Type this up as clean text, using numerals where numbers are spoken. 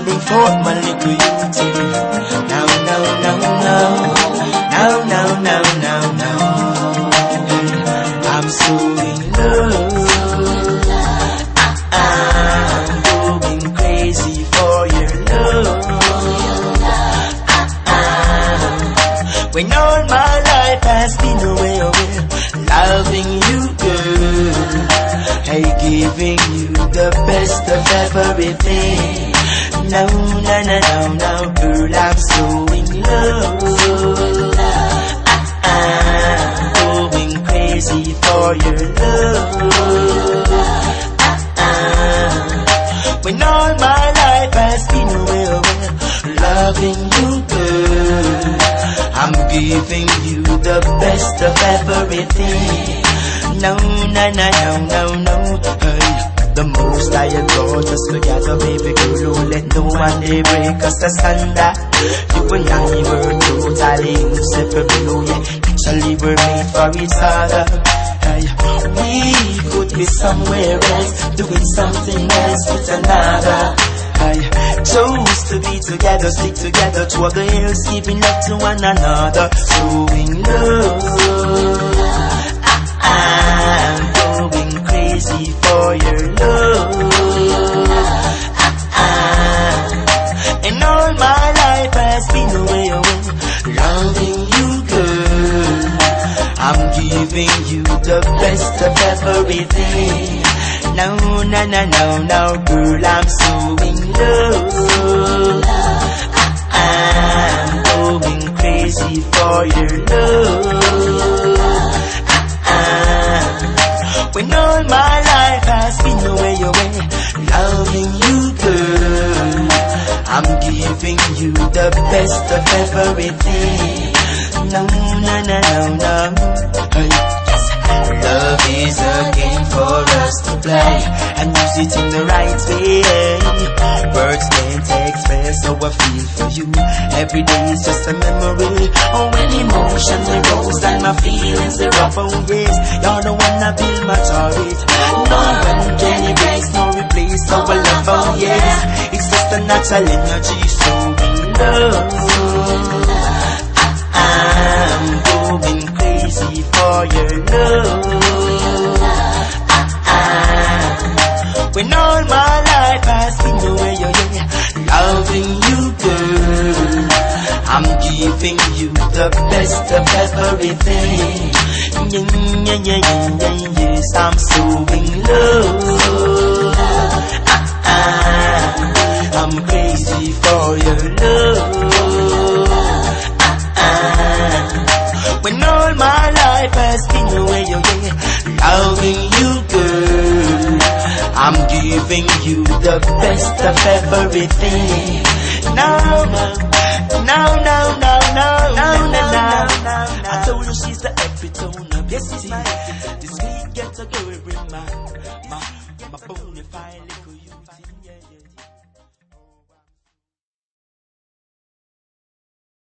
bring forth my little beauty. Now, now, now, now, now, now, now, now, now. I'm so in love. I'm going crazy for your love. When all my life has been away, loving you, girl, hey, giving you the best of everything. No, no, no, no, no, girl, I'm so in love. Going crazy for your love. When all my life has been away, loving you, girl, I'm giving you the best of everything. No, no, no, no, no, no. Hey, the most I adore, just together, baby girl, don't let no one they break us asunder. You and I were totally inseparable, yeah. Actually, we're made for each other. Hey, we could be somewhere else, doing something else with another. I chose to be together, stick together, to the hills, giving love to one another. So in love, I'm going crazy for your love. And all my life has been away, loving you, girl. I'm giving you the best of everything. No, no, no, no, no, girl, I'm so in love. I'm going crazy for your love. When all my life has been away, loving you, girl, I'm giving you the best of everything. No, no, no, no, no. Hey. Love is a game for us to play and use it in the right way. Words can't express how I feel for you. Every day is just a memory. Oh, when emotions arose and my feelings are up, oh yes, you're the one I build my target. No one can erase, no replace our love, oh yes. It's just a natural energy, so in love. I'm going crazy for your love. When all my life has been away, loving you, girl, I'm giving you the best of everything. Yes, I'm so in love. I'm crazy for your love. When all my life has been away, loving you, girl, I'm giving you the best of everything. Now, now, now, now, now, now, now, now. I told you she's the epitome of beauty. This week, get a girl, my bonafide.